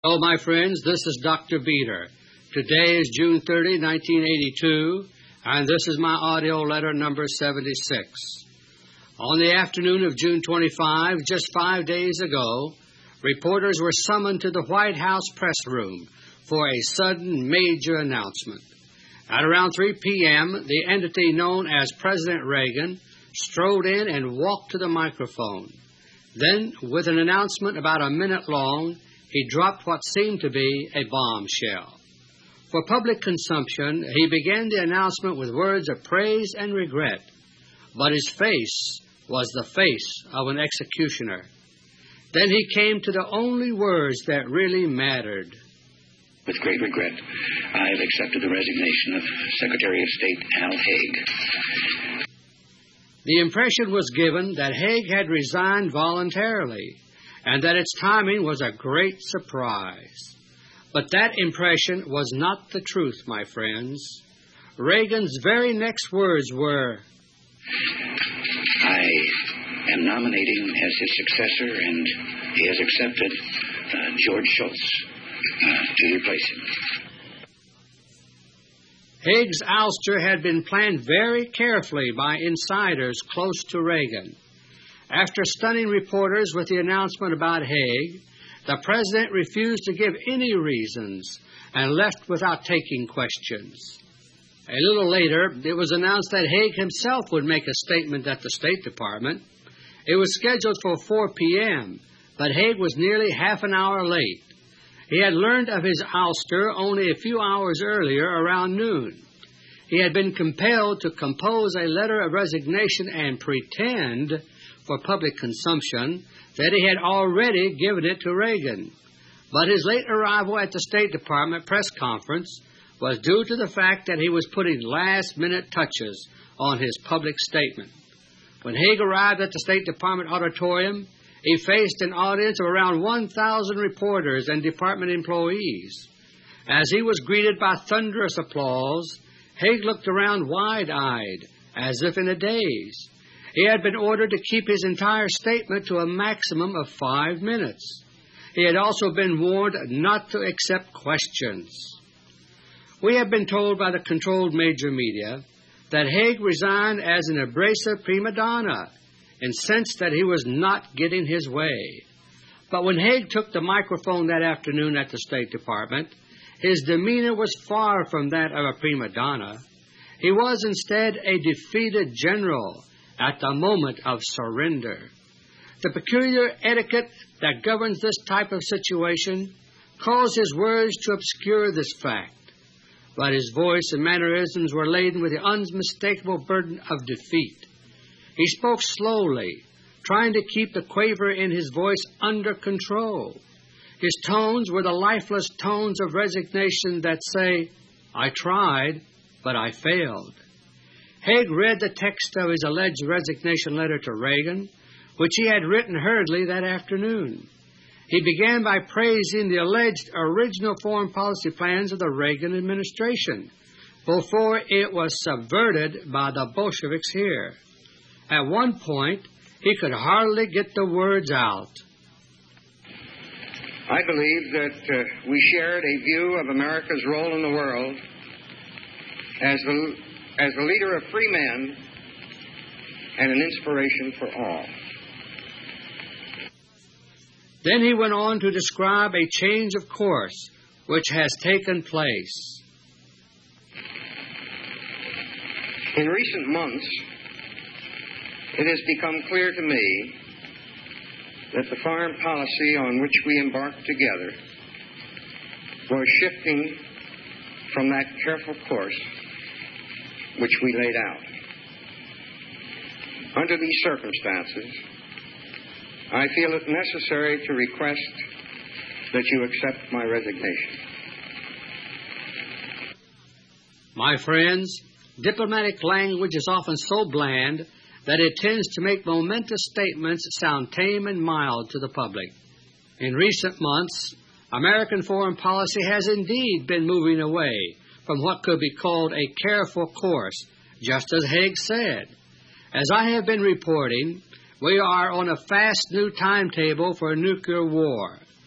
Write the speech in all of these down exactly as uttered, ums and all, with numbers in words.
Hello, my friends. This is Doctor Beter. Today is June thirtieth, nineteen eighty-two, and this is my audio letter number seventy-six. On the afternoon of June twenty-fifth, just five days ago, reporters were summoned to the White House press room for a sudden major announcement. At around three p.m., the entity known as President Reagan strode in and walked to the microphone. Then, with an announcement about a minute long, he dropped what seemed to be a bombshell. For public consumption, he began the announcement with words of praise and regret, but his face was the face of an executioner. Then he came to the only words that really mattered. With great regret, I have accepted the resignation of Secretary of State Al Haig. The impression was given that Haig had resigned voluntarily, and that its timing was a great surprise. But that impression was not the truth, my friends. Reagan's very next words were, I am nominating as his successor, and he has accepted uh, George Shultz uh, to replace him. Haig's ouster had been planned very carefully by insiders close to Reagan. After stunning reporters with the announcement about Haig, the President refused to give any reasons and left without taking questions. A little later, it was announced that Haig himself would make a statement at the State Department. It was scheduled for four p.m., but Haig was nearly half an hour late. He had learned of his ouster only a few hours earlier, around noon. He had been compelled to compose a letter of resignation and pretend, for public consumption, that he had already given it to Reagan. But his late arrival at the State Department press conference was due to the fact that he was putting last-minute touches on his public statement. When Haig arrived at the State Department auditorium, he faced an audience of around one thousand reporters and department employees. As he was greeted by thunderous applause, Haig looked around wide-eyed, as if in a daze. He had been ordered to keep his entire statement to a maximum of five minutes. He had also been warned not to accept questions. We have been told by the controlled major media that Haig resigned as an abrasive prima donna, incensed that he was not getting his way. But when Haig took the microphone that afternoon at the State Department, his demeanor was far from that of a prima donna. He was instead a defeated general at the moment of surrender. The peculiar etiquette that governs this type of situation caused his words to obscure this fact, but his voice and mannerisms were laden with the unmistakable burden of defeat. He spoke slowly, trying to keep the quaver in his voice under control. His tones were the lifeless tones of resignation that say, I tried, but I failed. Haig read the text of his alleged resignation letter to Reagan, which he had written hurriedly that afternoon. He began by praising the alleged original foreign policy plans of the Reagan administration before it was subverted by the Bolsheviks here. At one point, he could hardly get the words out. I believe that uh, we shared a view of America's role in the world as the as the leader of free men and an inspiration for all. Then he went on to describe a change of course which has taken place. In recent months, it has become clear to me that the foreign policy on which we embarked together was shifting from that careful course which we laid out. Under these circumstances, I feel it necessary to request that you accept my resignation. My friends, diplomatic language is often so bland that it tends to make momentous statements sound tame and mild to the public. In recent months, American foreign policy has indeed been moving away from what could be called a careful course, just as Haig said. As I have been reporting, we are on a fast new timetable for a nuclear war.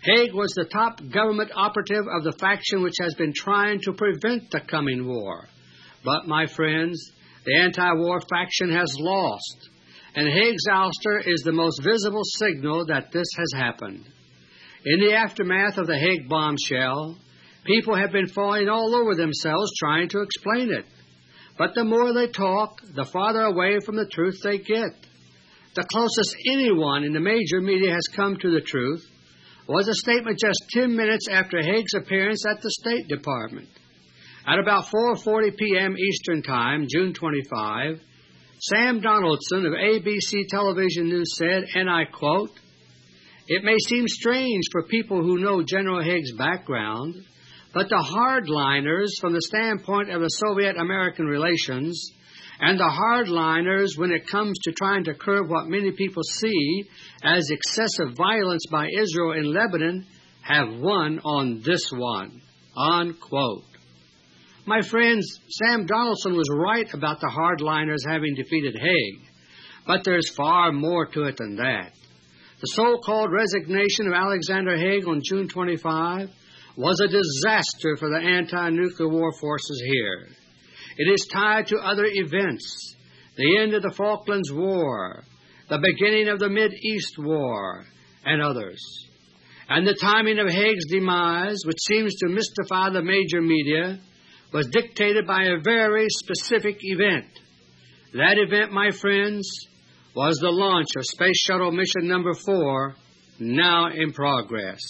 Haig was the top government operative of the faction which has been trying to prevent the coming war. But, my friends, the anti-war faction has lost, and Haig's ouster is the most visible signal that this has happened. In the aftermath of the Haig bombshell, people have been falling all over themselves trying to explain it. But the more they talk, the farther away from the truth they get. The closest anyone in the major media has come to the truth was a statement just ten minutes after Haig's appearance at the State Department. At about four forty p.m. Eastern Time, June twenty-fifth, Sam Donaldson of A B C Television News said, and I quote, "It may seem strange for people who know General Haig's background, but the hardliners from the standpoint of the Soviet-American relations and the hardliners when it comes to trying to curb what many people see as excessive violence by Israel in Lebanon have won on this one." Unquote. My friends, Sam Donaldson was right about the hardliners having defeated Haig, but there's far more to it than that. The so-called resignation of Alexander Haig on June twenty-fifth was a disaster for the anti-nuclear war forces here. It is tied to other events, the end of the Falklands War, the beginning of the Mid-East War, and others. And the timing of Haig's demise, which seems to mystify the major media, was dictated by a very specific event. That event, my friends, was the launch of Space Shuttle Mission Number four, now in progress.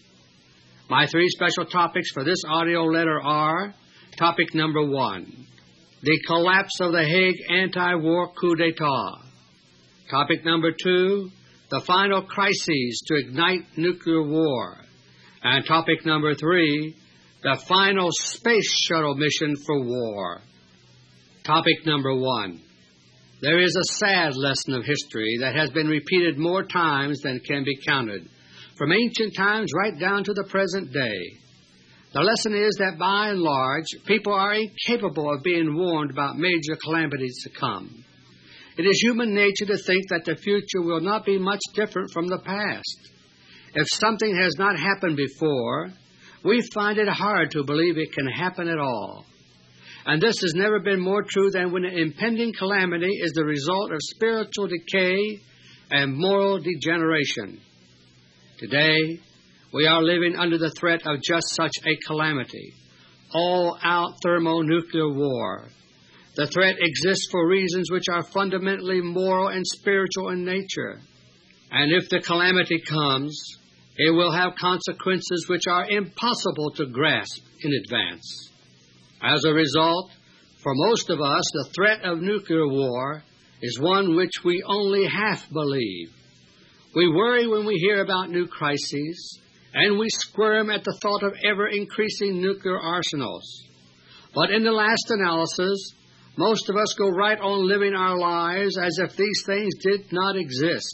My three special topics for this audio letter are: topic number one, the collapse of the Haig anti-war coup d'etat. Topic number two, the final crises to ignite nuclear war. And topic number three, the final space shuttle mission for war. Topic number one. There is a sad lesson of history that has been repeated more times than can be counted, from ancient times right down to the present day. The lesson is that by and large, people are incapable of being warned about major calamities to come. It is human nature to think that the future will not be much different from the past. If something has not happened before, we find it hard to believe it can happen at all. And this has never been more true than when an impending calamity is the result of spiritual decay and moral degeneration. Today, we are living under the threat of just such a calamity, all-out thermonuclear war. The threat exists for reasons which are fundamentally moral and spiritual in nature. And if the calamity comes, it will have consequences which are impossible to grasp in advance. As a result, for most of us, the threat of nuclear war is one which we only half believe. We worry when we hear about new crises, and we squirm at the thought of ever-increasing nuclear arsenals. But in the last analysis, most of us go right on living our lives as if these things did not exist.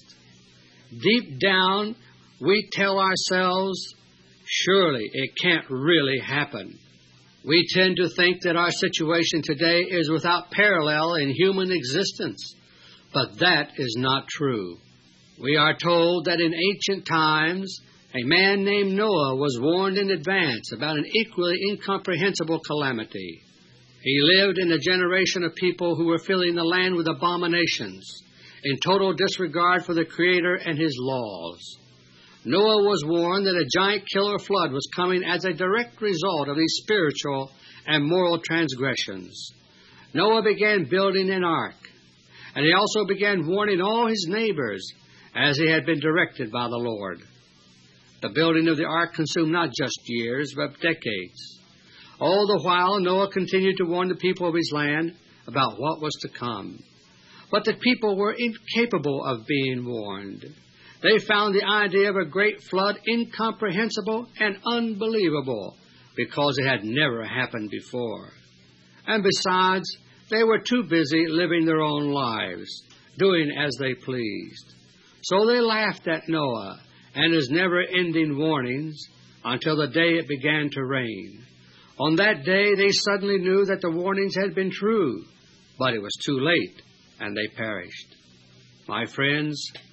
Deep down, we tell ourselves, surely it can't really happen. We tend to think that our situation today is without parallel in human existence, but that is not true. We are told that in ancient times, a man named Noah was warned in advance about an equally incomprehensible calamity. He lived in a generation of people who were filling the land with abominations, in total disregard for the Creator and His laws. Noah was warned that a giant killer flood was coming as a direct result of these spiritual and moral transgressions. Noah began building an ark, and he also began warning all his neighbors as he had been directed by the Lord. The building of the ark consumed not just years, but decades. All the while, Noah continued to warn the people of his land about what was to come. But the people were incapable of being warned. They found the idea of a great flood incomprehensible and unbelievable because it had never happened before. And besides, they were too busy living their own lives, doing as they pleased. So they laughed at Noah and his never-ending warnings until the day it began to rain. On that day, they suddenly knew that the warnings had been true, but it was too late, and they perished. My friends,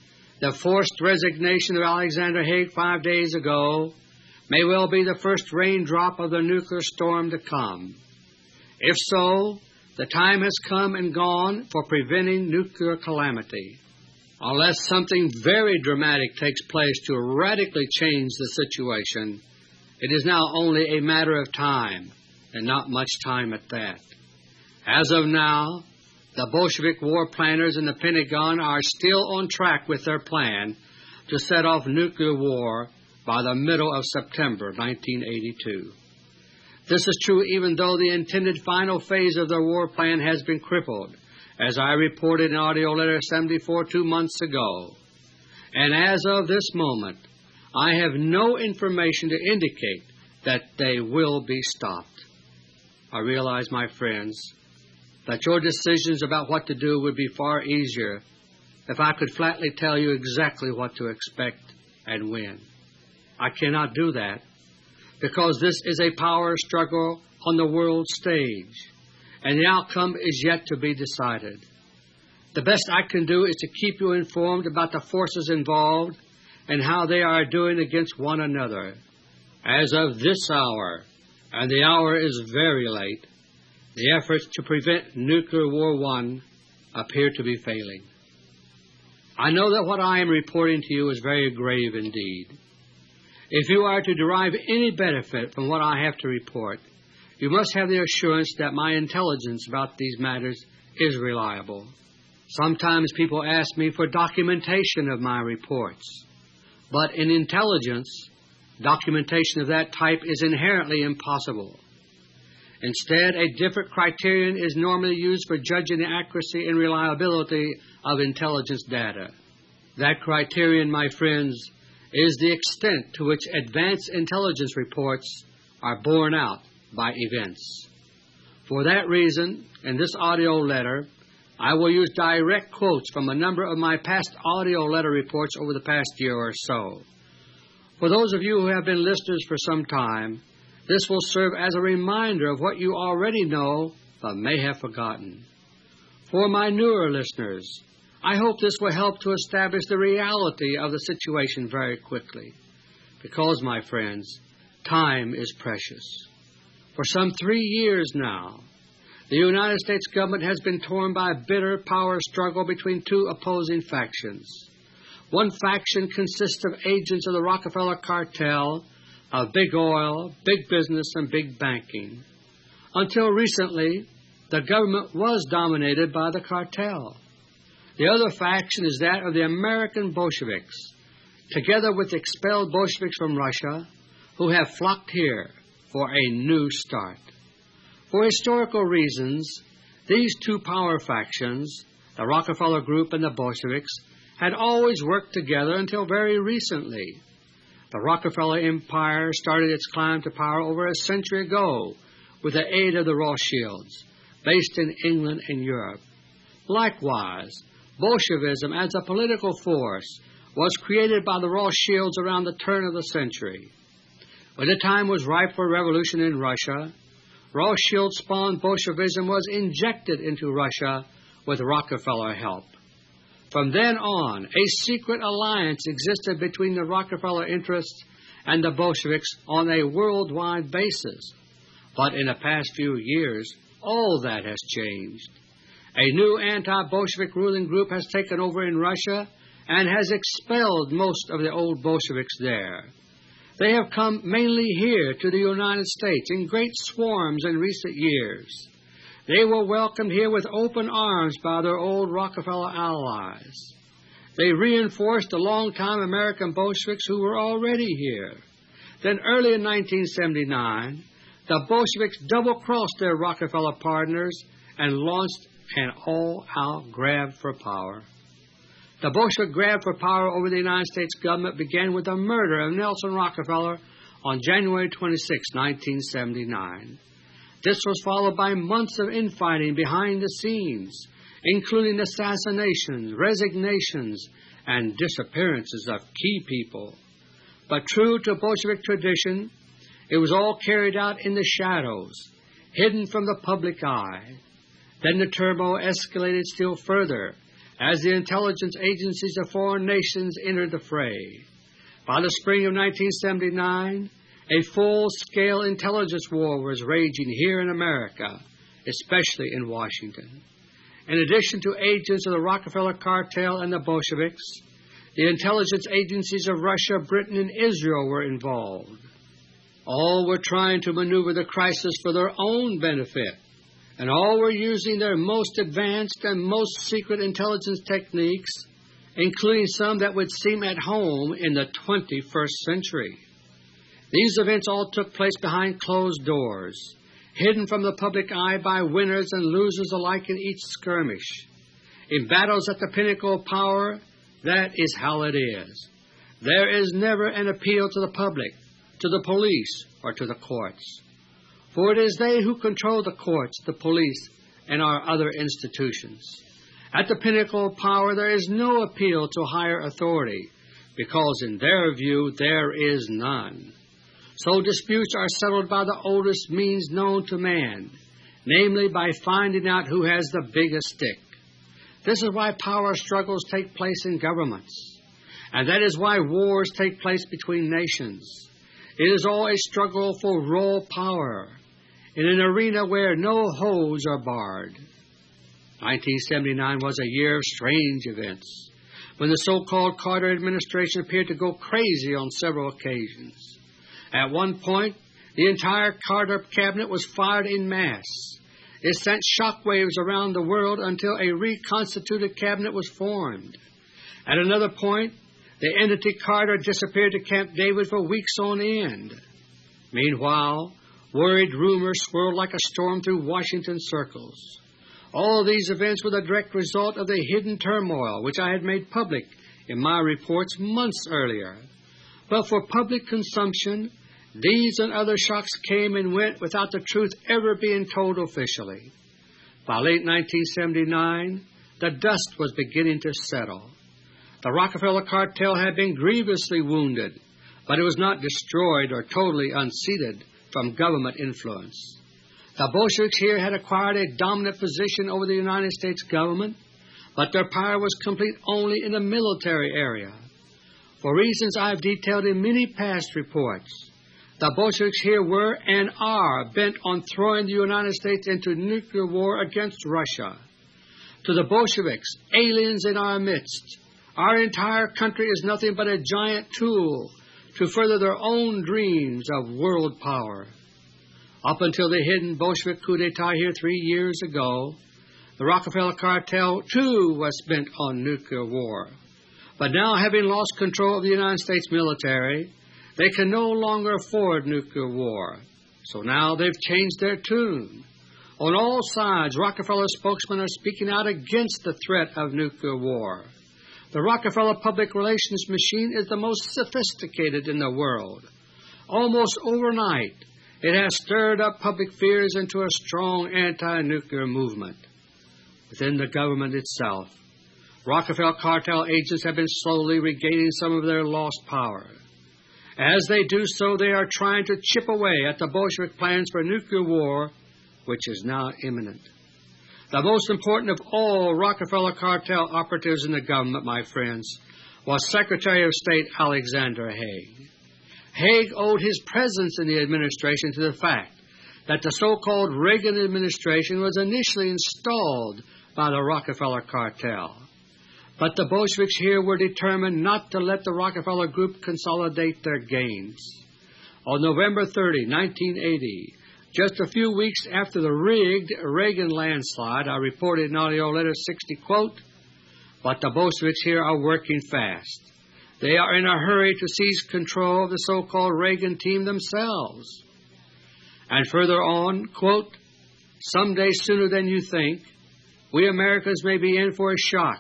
The forced resignation of Alexander Haig five days ago may well be the first raindrop of the nuclear storm to come. If so, the time has come and gone for preventing nuclear calamity. Unless something very dramatic takes place to radically change the situation, it is now only a matter of time, and not much time at that. As of now, the Bolshevik war planners in the Pentagon are still on track with their plan to set off nuclear war by the middle of September nineteen eighty-two. This is true even though the intended final phase of their war plan has been crippled, as I reported in AUDIO LETTER seventy-four two months ago. And as of this moment, I have no information to indicate that they will be stopped. I realize, my friends, that your decisions about what to do would be far easier if I could flatly tell you exactly what to expect and when. I cannot do that because this is a power struggle on the world stage, and the outcome is yet to be decided. The best I can do is to keep you informed about the forces involved and how they are doing against one another. As of this hour, and the hour is very late, the efforts to prevent Nuclear War One appear to be failing. I know that what I am reporting to you is very grave indeed. If you are to derive any benefit from what I have to report, you must have the assurance that my intelligence about these matters is reliable. Sometimes people ask me for documentation of my reports, but in intelligence, documentation of that type is inherently impossible. Instead, a different criterion is normally used for judging the accuracy and reliability of intelligence data. That criterion, my friends, is the extent to which advanced intelligence reports are borne out by events. For that reason, in this audio letter, I will use direct quotes from a number of my past audio letter reports over the past year or so. For those of you who have been listeners for some time, this will serve as a reminder of what you already know but may have forgotten. For my newer listeners, I hope this will help to establish the reality of the situation very quickly, because, my friends, time is precious. For some three years now, the United States government has been torn by a bitter power struggle between two opposing factions. One faction consists of agents of the Rockefeller cartel, of big oil, big business, and big banking. Until recently, the government was dominated by the cartel. The other faction is that of the American Bolsheviks, together with expelled Bolsheviks from Russia, who have flocked here for a new start. For historical reasons, these two power factions, the Rockefeller Group and the Bolsheviks, had always worked together until very recently. The Rockefeller Empire started its climb to power over a century ago with the aid of the Rothschilds, based in England and Europe. Likewise, Bolshevism as a political force was created by the Rothschilds around the turn of the century. When the time was ripe for revolution in Russia, Rothschild-spawned Bolshevism was injected into Russia with Rockefeller help. From then on, a secret alliance existed between the Rockefeller interests and the Bolsheviks on a worldwide basis. But in the past few years, all that has changed. A new anti-Bolshevik ruling group has taken over in Russia and has expelled most of the old Bolsheviks there. They have come mainly here to the United States in great swarms in recent years. They were welcomed here with open arms by their old Rockefeller allies. They reinforced the long-time American Bolsheviks who were already here. Then early in nineteen seventy-nine, the Bolsheviks double-crossed their Rockefeller partners and launched an all-out grab for power. The Bolshevik grab for power over the United States government began with the murder of Nelson Rockefeller on January twenty-sixth, nineteen seventy-nine. This was followed by months of infighting behind the scenes, including assassinations, resignations, and disappearances of key people. But true to Bolshevik tradition, it was all carried out in the shadows, hidden from the public eye. Then the turmoil escalated still further as the intelligence agencies of foreign nations entered the fray. By the spring of nineteen seventy-nine, a full-scale intelligence war was raging here in America, especially in Washington. In addition to agents of the Rockefeller cartel and the Bolsheviks, the intelligence agencies of Russia, Britain, and Israel were involved. All were trying to maneuver the crisis for their own benefit, and all were using their most advanced and most secret intelligence techniques, including some that would seem at home in the twenty-first century. These events all took place behind closed doors, hidden from the public eye by winners and losers alike in each skirmish. In battles at the pinnacle of power, that is how it is. There is never an appeal to the public, to the police, or to the courts. For it is they who control the courts, the police, and our other institutions. At the pinnacle of power, there is no appeal to higher authority, because in their view there is none. So disputes are settled by the oldest means known to man, namely by finding out who has the biggest stick. This is why power struggles take place in governments, and that is why wars take place between nations. It is all a struggle for raw power in an arena where no holes are barred. nineteen seventy-nine was a year of strange events, when the so-called Carter administration appeared to go crazy on several occasions. At one point, the entire Carter cabinet was fired en masse. It sent shockwaves around the world until a reconstituted cabinet was formed. At another point, the entity Carter disappeared to Camp David for weeks on end. Meanwhile, worried rumors swirled like a storm through Washington circles. All these events were the direct result of the hidden turmoil which I had made public in my reports months earlier. But for public consumption, these and other shocks came and went without the truth ever being told officially. By late nineteen seventy-nine, the dust was beginning to settle. The Rockefeller cartel had been grievously wounded, but it was not destroyed or totally unseated from government influence. The Bolsheviks here had acquired a dominant position over the United States government, but their power was complete only in the military area. For reasons I have detailed in many past reports, the Bolsheviks here were and are bent on throwing the United States into nuclear war against Russia. To the Bolsheviks, aliens in our midst, our entire country is nothing but a giant tool to further their own dreams of world power. Up until the hidden Bolshevik coup d'etat here three years ago, the Rockefeller cartel, too, was bent on nuclear war. But now, having lost control of the United States military, they can no longer afford nuclear war. So now they've changed their tune. On all sides, Rockefeller spokesmen are speaking out against the threat of nuclear war. The Rockefeller public relations machine is the most sophisticated in the world. Almost overnight, it has stirred up public fears into a strong anti-nuclear movement. Within the government itself, Rockefeller cartel agents have been slowly regaining some of their lost power. As they do so, they are trying to chip away at the Bolshevik plans for nuclear war, which is now imminent. The most important of all Rockefeller cartel operatives in the government, my friends, was Secretary of State Alexander Haig. Haig owed his presence in the administration to the fact that the so-called Reagan administration was initially installed by the Rockefeller cartel. But the Bolsheviks here were determined not to let the Rockefeller Group consolidate their gains. On November thirtieth, nineteen eighty, just a few weeks after the rigged Reagan landslide, I reported in audio letter sixty, quote, "But the Bolsheviks here are working fast. They are in a hurry to seize control of the so-called Reagan team themselves." And further on, quote, "Someday sooner than you think, we Americans may be in for a shock.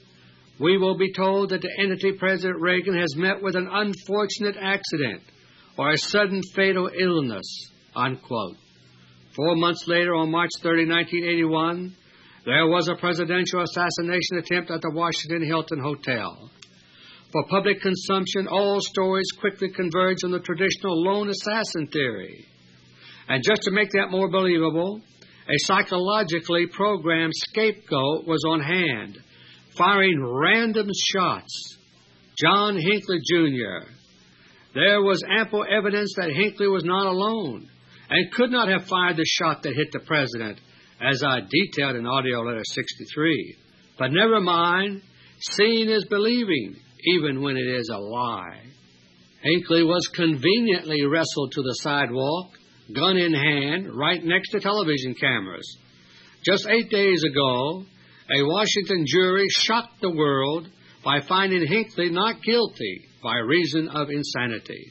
We will be told that the entity President Reagan has met with an unfortunate accident or a sudden fatal illness," unquote. Four months later, on March thirtieth, nineteen eighty-one, there was a presidential assassination attempt at the Washington Hilton Hotel. For public consumption, all stories quickly converged on the traditional lone assassin theory. And just to make that more believable, a psychologically programmed scapegoat was on hand, firing random shots. John Hinckley, Junior There was ample evidence that Hinckley was not alone and could not have fired the shot that hit the President, as I detailed in AUDIO LETTER sixty-three. But never mind, seeing is believing, even when it is a lie. Hinckley was conveniently wrestled to the sidewalk, gun in hand, right next to television cameras. Just eight days ago, a Washington jury shocked the world by finding Hinckley not guilty by reason of insanity.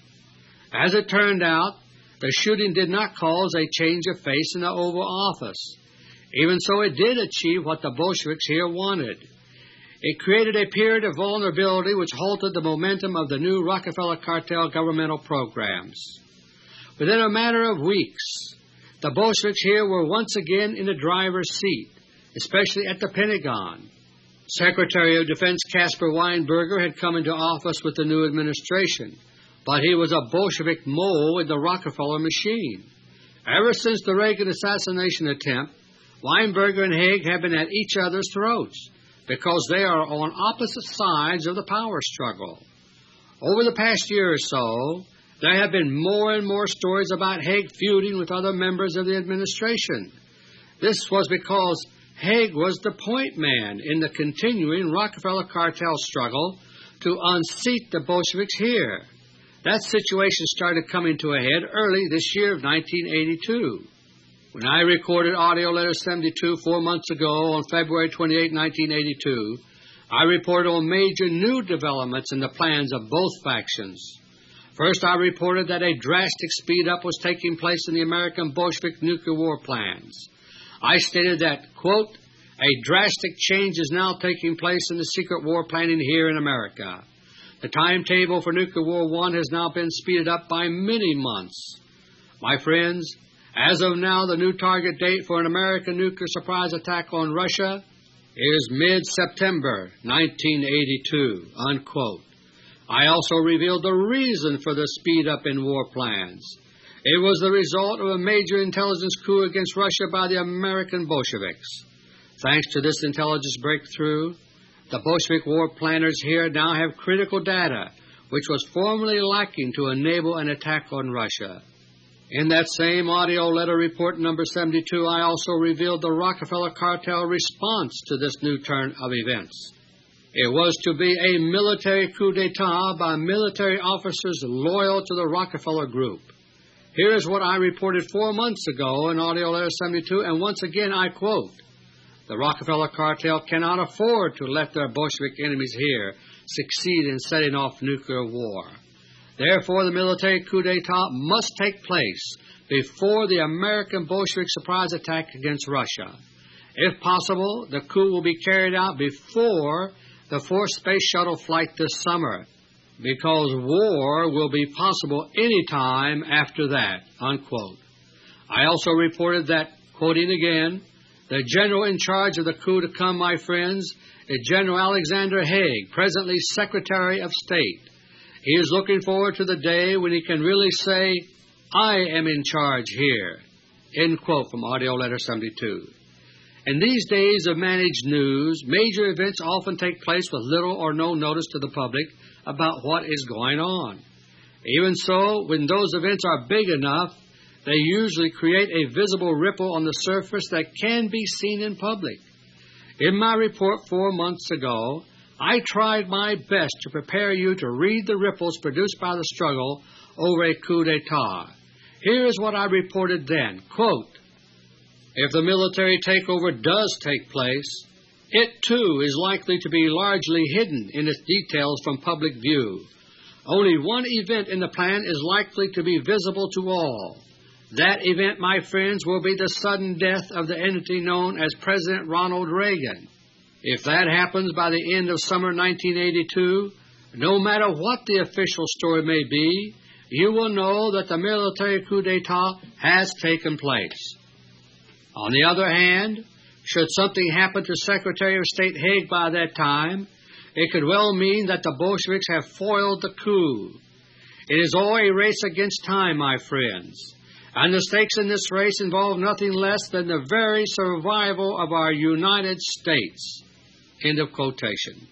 As it turned out, the shooting did not cause a change of face in the Oval Office. Even so, it did achieve what the Bolsheviks here wanted. It created a period of vulnerability which halted the momentum of the new Rockefeller cartel governmental programs. Within a matter of weeks, the Bolsheviks here were once again in the driver's seat, especially at the Pentagon. Secretary of Defense Caspar Weinberger had come into office with the new administration, but he was a Bolshevik mole in the Rockefeller machine. Ever since the Reagan assassination attempt, Weinberger and Haig have been at each other's throats because they are on opposite sides of the power struggle. Over the past year or so, there have been more and more stories about Haig feuding with other members of the administration. This was because Haig was the point man in the continuing Rockefeller cartel struggle to unseat the Bolsheviks here. That situation started coming to a head early this year of nineteen eighty-two. When I recorded AUDIO LETTER seventy-two four months ago on February twenty-eighth, nineteen eighty-two, I reported on major new developments in the plans of both factions. First, I reported that a drastic speed-up was taking place in the American Bolshevik nuclear war plans. I stated that, quote, a drastic change is now taking place in the secret war planning here in America. The timetable for Nuclear War One has now been speeded up by many months. My friends, as of now, the new target date for an American nuclear surprise attack on Russia is mid-September nineteen eighty-two, unquote. I also revealed the reason for the speed-up in war plans. It was the result of a major intelligence coup against Russia by the American Bolsheviks. Thanks to this intelligence breakthrough, the Bolshevik war planners here now have critical data, which was formerly lacking to enable an attack on Russia. In that same AUDIO LETTER report number seventy-two, I also revealed the Rockefeller cartel response to this new turn of events. It was to be a military coup d'etat by military officers loyal to the Rockefeller Group. Here is what I reported four months ago in AUDIO LETTER seventy-two, and once again I quote, the Rockefeller cartel cannot afford to let their Bolshevik enemies here succeed in setting off nuclear war. Therefore, the military coup d'etat must take place before the American Bolshevik surprise attack against Russia. If possible, the coup will be carried out before the fourth space shuttle flight this summer, because war will be possible any time after that, unquote. I also reported that, quoting again, the general in charge of the coup to come, my friends, is General Alexander Haig, presently Secretary of State. He is looking forward to the day when he can really say, I am in charge here, end quote from AUDIO LETTER seventy-two. In these days of managed news, major events often take place with little or no notice to the public about what is going on. Even so, when those events are big enough, they usually create a visible ripple on the surface that can be seen in public. In my report four months ago, I tried my best to prepare you to read the ripples produced by the struggle over a coup d'etat. Here is what I reported then, quote, if the military takeover does take place, it too is likely to be largely hidden in its details from public view. Only one event in the plan is likely to be visible to all. That event, my friends, will be the sudden death of the entity known as President Ronald Reagan. If that happens by the end of summer nineteen eighty-two, no matter what the official story may be, you will know that the military coup d'etat has taken place. On the other hand, should something happen to Secretary of State Haig by that time, it could well mean that the Bolsheviks have foiled the coup. It is all a race against time, my friends, and the stakes in this race involve nothing less than the very survival of our United States. End of quotation.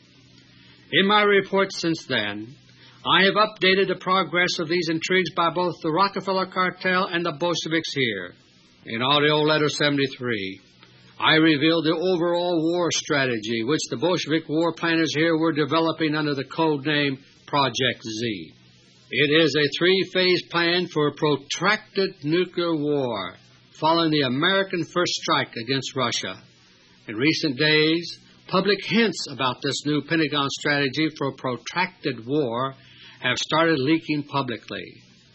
In my report since then, I have updated the progress of these intrigues by both the Rockefeller cartel and the Bolsheviks here. In AUDIO LETTER seventy-three, I revealed the overall war strategy which the Bolshevik war planners here were developing under the code name Project Z. It is a three-phase plan for a protracted nuclear war following the American first strike against Russia. In recent days, public hints about this new Pentagon strategy for a protracted war have started leaking publicly.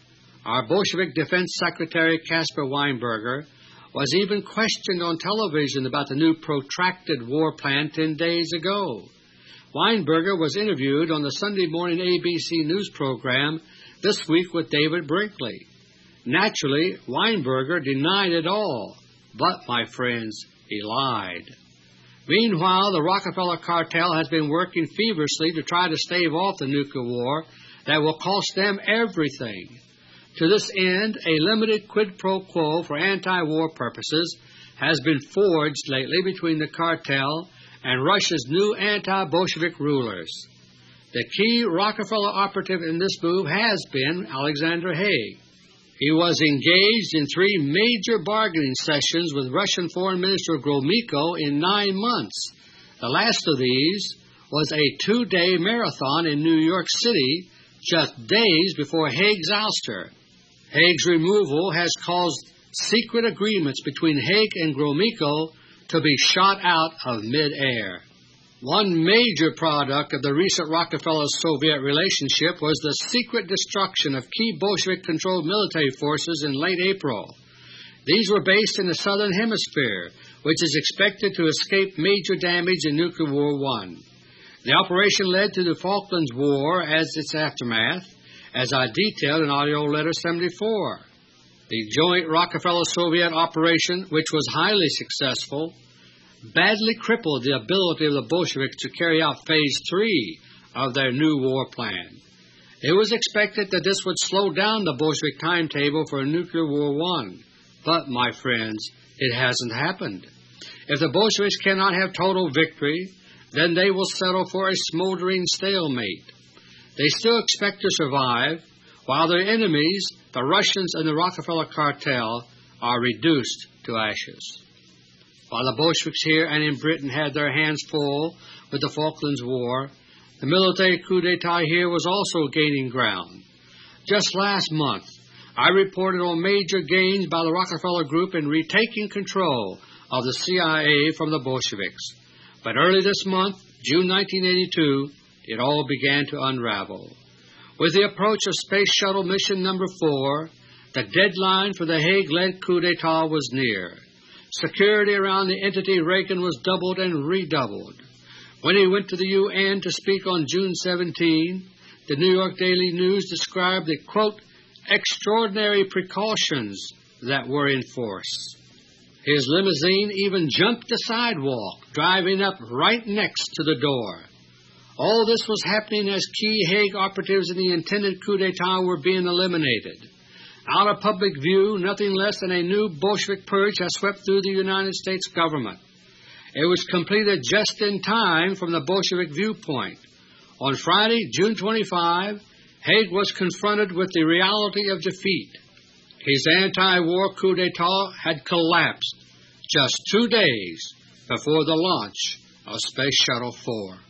Our Bolshevik Defense Secretary Caspar Weinberger was even questioned on television about the new protracted war plan ten days ago. Weinberger was interviewed on the Sunday morning A B C News program This Week with David Brinkley. Naturally, Weinberger denied it all, but, my friends, he lied. Meanwhile, the Rockefeller cartel has been working feverishly to try to stave off the nuclear war that will cost them everything. To this end, a limited quid pro quo for anti-war purposes has been forged lately between the cartel and Russia's new anti-Bolshevik rulers. The key Rockefeller operative in this move has been Alexander Haig. He was engaged in three major bargaining sessions with Russian Foreign Minister Gromyko in nine months. The last of these was a two-day marathon in New York City just days before Haig's ouster. Haig's removal has caused secret agreements between Haig and Gromyko to be shot out of mid-air. One major product of the recent Rockefeller-Soviet relationship was the secret destruction of key Bolshevik-controlled military forces in late April. These were based in the southern hemisphere, which is expected to escape major damage in Nuclear War One. The operation led to the Falklands War as its aftermath, as I detailed in AUDIO LETTER seventy-four. The joint Rockefeller-Soviet operation, which was highly successful, badly crippled the ability of the Bolsheviks to carry out Phase three of their new war plan. It was expected that this would slow down the Bolshevik timetable for Nuclear War One, but, my friends, it hasn't happened. If the Bolsheviks cannot have total victory, then they will settle for a smoldering stalemate. They still expect to survive, while their enemies, the Russians and the Rockefeller cartel, are reduced to ashes. While the Bolsheviks here and in Britain had their hands full with the Falklands War, the military coup d'etat here was also gaining ground. Just last month, I reported on major gains by the Rockefeller Group in retaking control of the C I A from the Bolsheviks. But early this month, June nineteen eighty-two, it all began to unravel. With the approach of Space Shuttle Mission Number four, the deadline for the Haig-led coup d'etat was near. Security around the entity Reagan was doubled and redoubled. When he went to the U N to speak on June seventeenth, the New York Daily News described the, quote, extraordinary precautions that were in force. His limousine even jumped the sidewalk, driving up right next to the door. All this was happening as key Haig operatives in the intended coup d'etat were being eliminated. Out of public view, nothing less than a new Bolshevik purge has swept through the United States government. It was completed just in time from the Bolshevik viewpoint. On Friday, June twenty-fifth, Haig was confronted with the reality of defeat. His anti-war coup d'etat had collapsed just two days before the launch of Space Shuttle four.